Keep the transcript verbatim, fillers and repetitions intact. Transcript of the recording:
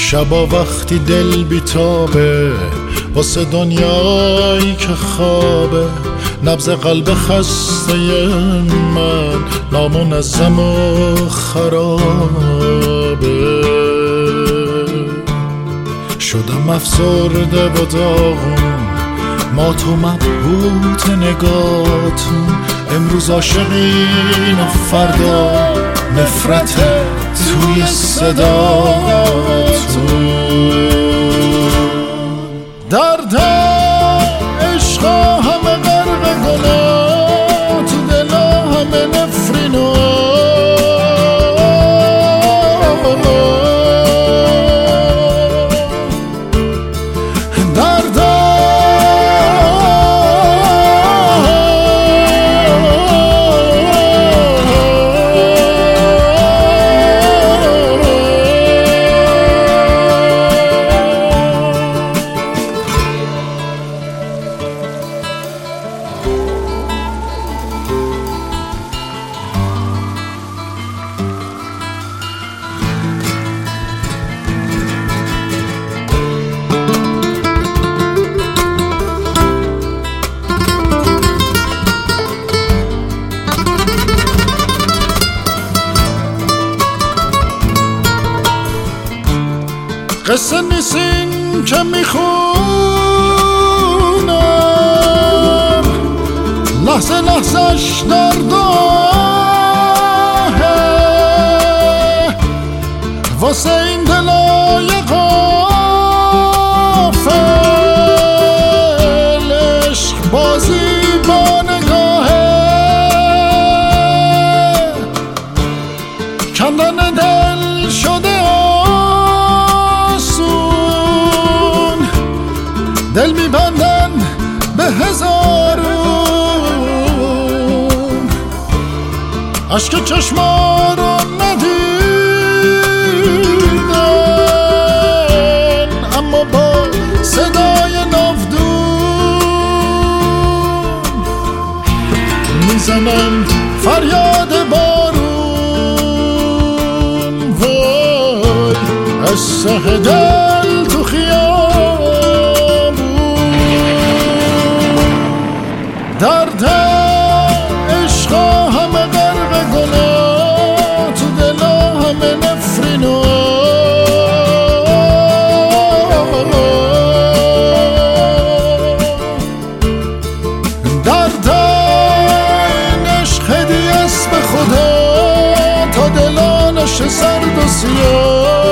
شبا وقتی دل بیتابه واسه دنیایی که خوابه، نبض قلب خسته من نامنظم و خرابه. شدم افسرده و داغون، ما تو مبهوت نگاتون، امروز عاشقین و فردا نفرت توی صداتون. درد عشقا همه غرق گناه، تو دلا همه نفرین و قصه نیستین که میخونم، لحظه لحظهش درد آهه واسه این دلای غافل، عشق بازی با نگاهه، کندن دل شده دل میبندن به هزارون، عشق چشما رو ندیدن اما با صدای ناودون میزنن فریاد بارون. وای از ته دل تو خیال درد عشقا همه غرق گناه، تو دلا همه نفرین و درد این عشق هدیه است به خدا تا دلانش سرد و سیاه.